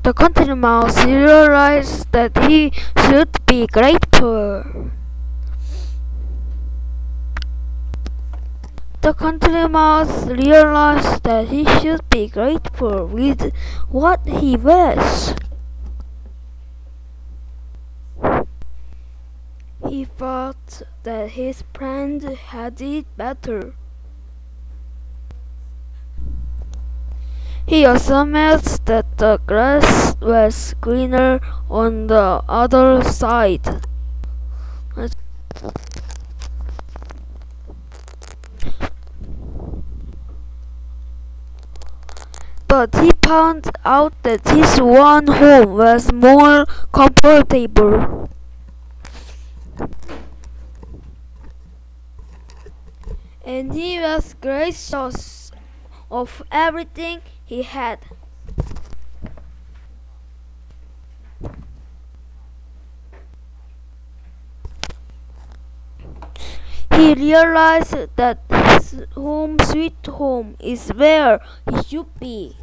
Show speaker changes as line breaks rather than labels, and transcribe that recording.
The country mouse realized that he should be grateful. The country mouse realized that he should be grateful with what he was. He thought that his friend had it better. He assumed that the grass was greener on the other side. But he found out that his one home was more comfortable. And he was gracious of everything he had. He realized that his home sweet home is where he should be.